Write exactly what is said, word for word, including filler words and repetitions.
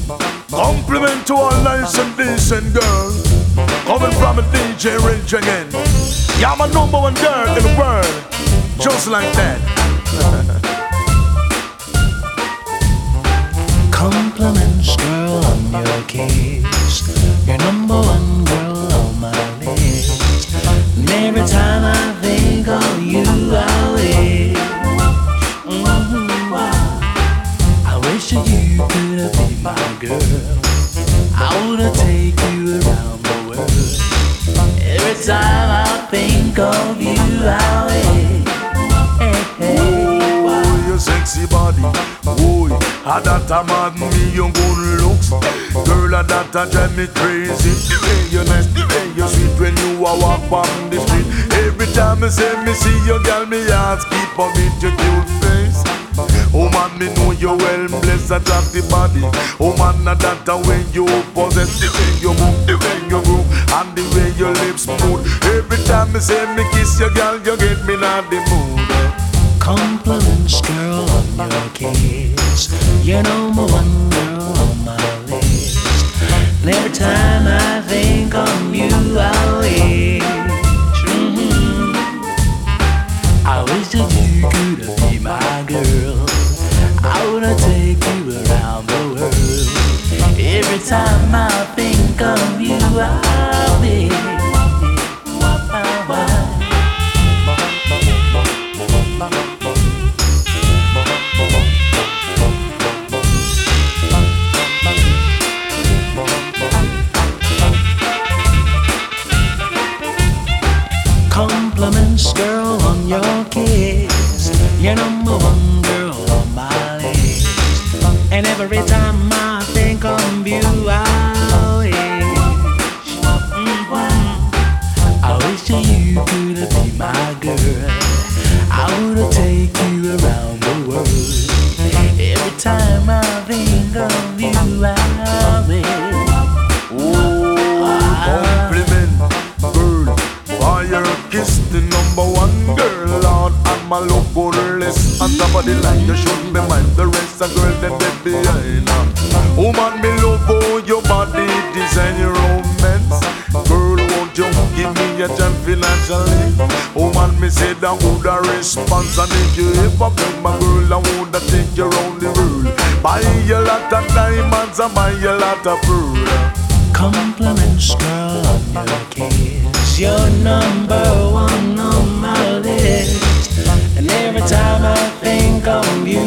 Compliment to all nice and decent girls. Coming from a D J Rich again. Yeah, I'm a number one girl in the world. Just like that. Compliments, girl, on your kiss. You're number one girl on my list. And every time I think of you, I wish, mm-hmm, I wish that you could have been my girl. I wanna take you around the world. Every time I think of you, I wish, hey, hey. Oh, your sexy body. Oh, ah, that a mad me, your good looks. Girl, ah, that a drive me crazy. The way you're nice, the way you're sweet when you a walk on the street. Every time I say me see you, girl, me heart keep on beat your cute face. Oh man, me know you well blessed, attractive body. Oh man, ah, that a way you possess. The way you move, the way you groove, and the way your lips move. Every time I say me kiss you, girl, you get me in the mood. Compliments, girl, on your kiss. You're number one girl on my list. And every time I think of you, I wish, mm-hmm, I wish that you could have been my girl. I wanna take you around the world. Every time I think of you, I wish, compliments, girl, on your kiss. You're number one girl on my list. And every time I think of you, I wish, mm-hmm, I wish that you could have been my girl. I would take you around the world. Every time I think of you, I wish. Kiss the number one girl, Lord, and my love go less. On top of the line, you should be mind the rest. A girl then get behind. Oh man, me love how your body design your romance. Girl, won't you give me a chance financially? Oh man, me say that would a response. And if you ever beg my girl, I would take you around the world. Buy a lot of diamonds and buy a lot of pearl. Compliments, girl, on your kiss. You're number one on my list. And every time I think of you,